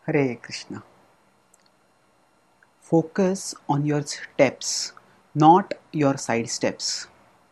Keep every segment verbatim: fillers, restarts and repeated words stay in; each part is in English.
Hare Krishna. Focus on your steps, not your side steps.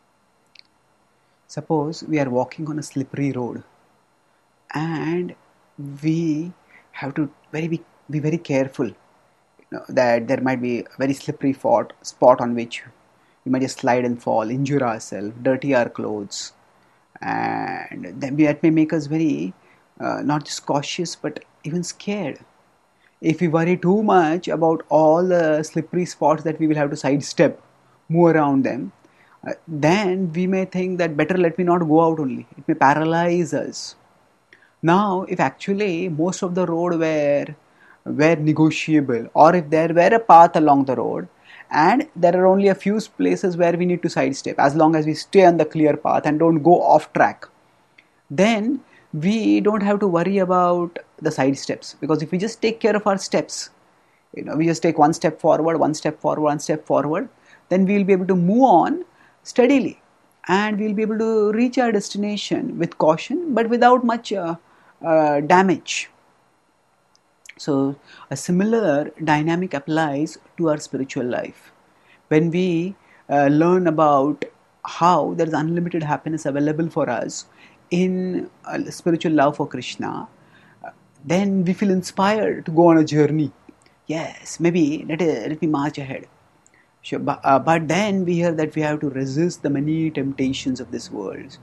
Suppose we are walking on a slippery road and we have to very be, be very careful, you know, that there might be a very slippery spot, spot on which we might just slide and fall, injure ourselves, dirty our clothes, and then that may make us very uh, not just cautious but even scared. If we worry too much about all the slippery spots that we will have to sidestep, move around them, uh, then we may think that better let me not go out only. It may paralyze us. Now, if actually most of the road were were negotiable, or if there were a path along the road, and there are only a few places where we need to sidestep, as long as we stay on the clear path and don't go off track, then we don't have to worry about the side steps, because if we just take care of our steps, you know, we just take one step forward, one step forward, one step forward, then we will be able to move on steadily, and we will be able to reach our destination with caution but without much uh, uh, damage. So a similar dynamic applies to our spiritual life. When we uh, learn about how there is unlimited happiness available for us in uh, spiritual love for Krishna, uh, then we feel inspired to go on a journey. Yes, maybe let, it, let me march ahead. Sure, but, uh, but then we hear that we have to resist the many temptations of this world.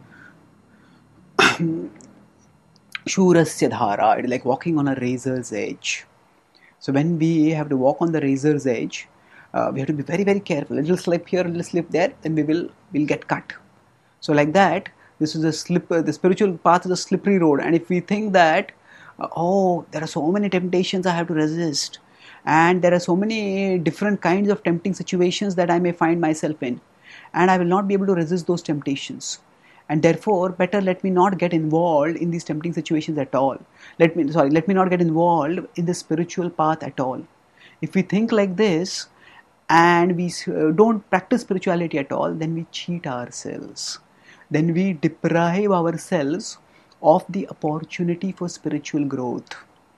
Shurasya dhara, it's like walking on a razor's edge. So when we have to walk on the razor's edge, uh, we have to be very very careful. A little slip here, a little slip there, then we will will get cut. So like that, this is a slip. Uh, the spiritual path is a slippery road, and if we think that, uh, oh, there are so many temptations I have to resist, and there are so many different kinds of tempting situations that I may find myself in, and I will not be able to resist those temptations, and therefore better let me not get involved in these tempting situations at all. Let me sorry, let me not get involved in the spiritual path at all. If we think like this, and we uh, don't practice spirituality at all, then we cheat ourselves. Then we deprive ourselves of the opportunity for spiritual growth.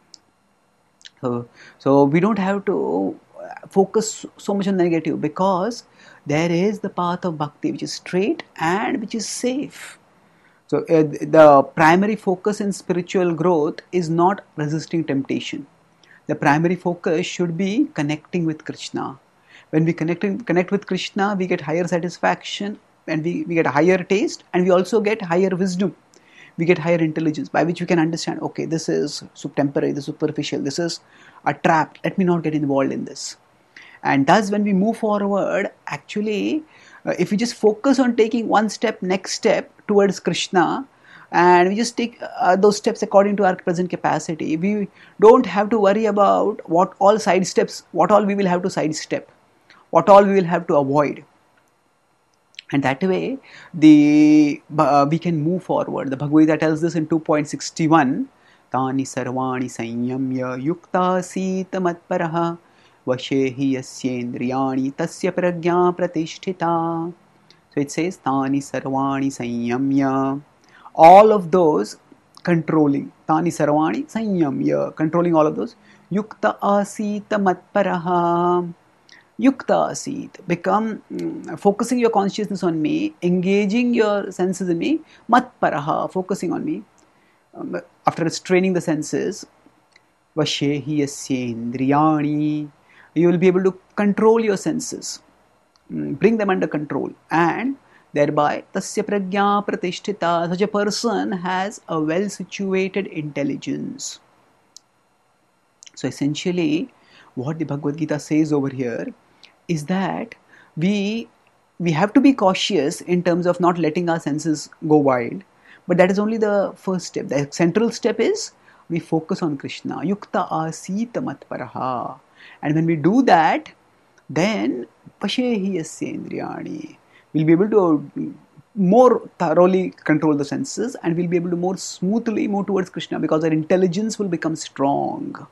So, so we don't have to focus so much on negative, because there is the path of bhakti which is straight and which is safe. So uh, the primary focus in spiritual growth is not resisting temptation. The primary focus should be connecting with Krishna. When we connect, connect with Krishna, we get higher satisfaction, and we, we get a higher taste, and we also get higher wisdom. We get higher intelligence, by which we can understand, okay, this is temporary, this is superficial, this is a trap, let me not get involved in this. And thus when we move forward, actually, uh, if we just focus on taking one step, next step towards Krishna, and we just take uh, those steps according to our present capacity, we don't have to worry about what all side steps, what all we will have to sidestep, what all we will have to avoid. And that way, the uh, we can move forward. The Bhagavad Gita tells this in two point six one, Tani sarvani sanyamya yukta sita matparaha vashehi yasyendriyani tasya pragya pratishtita. So it says, Tani sarvani sanyamya, all of those controlling, Tani sarvani sanyamya, controlling all of those, yukta asita matparaha. Yukta asit, become um, focusing your consciousness on me, engaging your senses in me, matparaha, focusing on me. Um, after restraining the senses, vashehi yasyendriyani, you will be able to control your senses, um, bring them under control, and thereby tasya pragya pratishtita, such a person has a well situated intelligence. So essentially, what the Bhagavad Gita says over here is that we we have to be cautious in terms of not letting our senses go wild, but that is only the first step. The central step is we focus on Krishna, yukta asita matparaha, and when we do that, then pashehi yasyendriyani, we'll be able to more thoroughly control the senses, and we'll be able to more smoothly move towards Krishna, because our intelligence will become strong.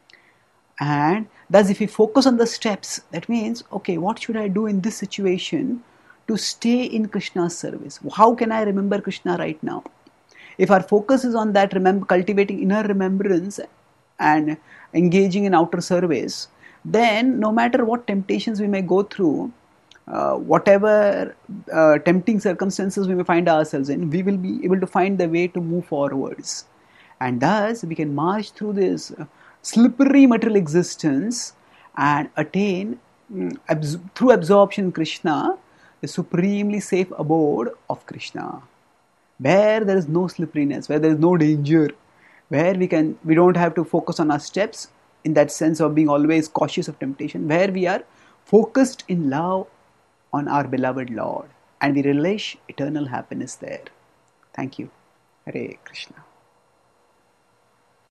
And thus, if we focus on the steps, that means, okay, what should I do in this situation to stay in Krishna's service? How can I remember Krishna right now? If our focus is on that, remember, cultivating inner remembrance, and engaging in outer service, then no matter what temptations we may go through, uh, whatever uh, tempting circumstances we may find ourselves in, we will be able to find the way to move forwards. And thus, we can march through this uh, slippery material existence and attain, mm, abs- through absorption in Krishna, the supremely safe abode of Krishna, where there is no slipperiness, where there is no danger, where we can we don't have to focus on our steps in that sense of being always cautious of temptation, where we are focused in love on our beloved Lord, and we relish eternal happiness there. Thank you. Hare Krishna.